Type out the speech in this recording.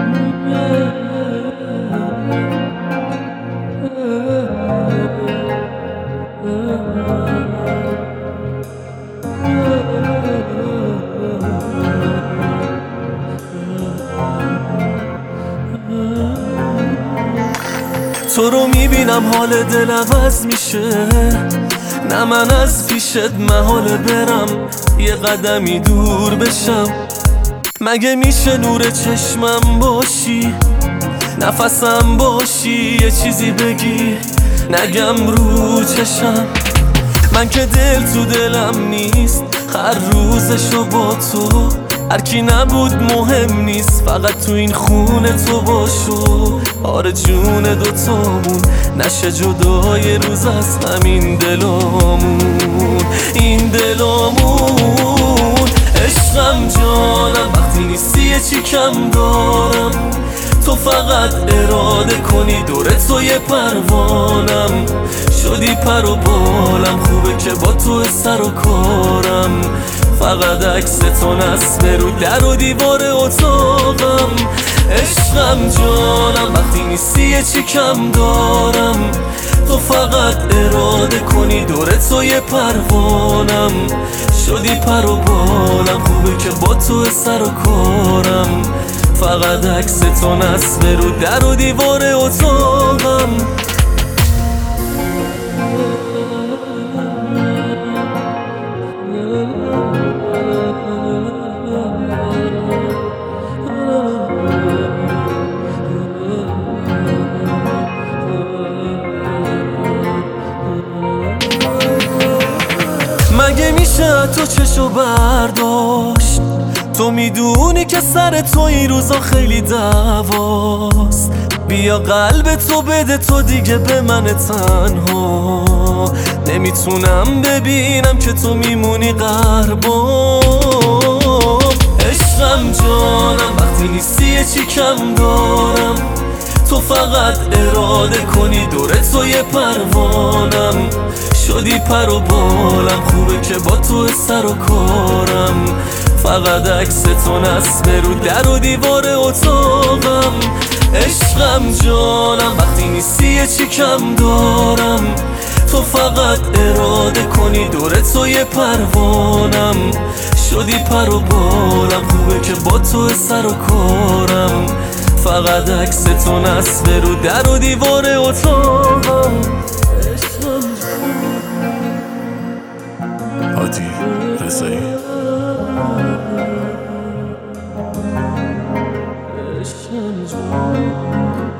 تو رو میبینم حال دل عوض میشه، نه من از پیشت محاله برم یه قدمی دور بشم. مگه میشه نور چشمم باشی، نفسم باشی، یه چیزی بگی نگم رو چشم. من که دل تو دلم نیست، هر روزشو با تو، هر کی نبود مهم نیست، فقط تو این خونه تو باشو. آره جون دوتامون نشه جدای روز از همین دلامون، این دلامون. عشقم جانم وقتی نیستی یه چی کم دارم، تو فقط اراده کنی دور تو یه پروانم. شدی پر و بالم، خوبه که با تو سر و کارم. فقط عکس تو نصبه رو در و دیوار اتاقم. عشقم جانم وقتی نیستی یه چی کم دارم، تو فقط اراده کنی دور تو یه پروانم. شدی پر و بالم، خوبه که با تو سر و کارم. فقط عکس تو نصبه رو در و دیوار اتاقم. مگه میشه تو چشو برداشت، تو میدونی که سر تو این روزا خیلی دعواست. بیا قلب تو بده تو دیگه به من تنها، نمیتونم ببینم که تو میمونی قربان. عشقم جانم وقتی نیستی یه چی کم دارم، تو فقط اراده کنی دور تو یه پروانم. شدی پر و بالم، خوبه که با تو سر و کارم. فقط عکس تو نصبه رو در و دیوار اتاقم. عشقم جانم وقتی نیستی یه چی کم دارم، تو فقط اراده کنی دور تو یه پروانم. شدی پر و بالم، خوبه که با تو سر و کارم. فقط عکس تو نصبه رو در و دیوار اتاقم. هادی رضایی. عشقم جان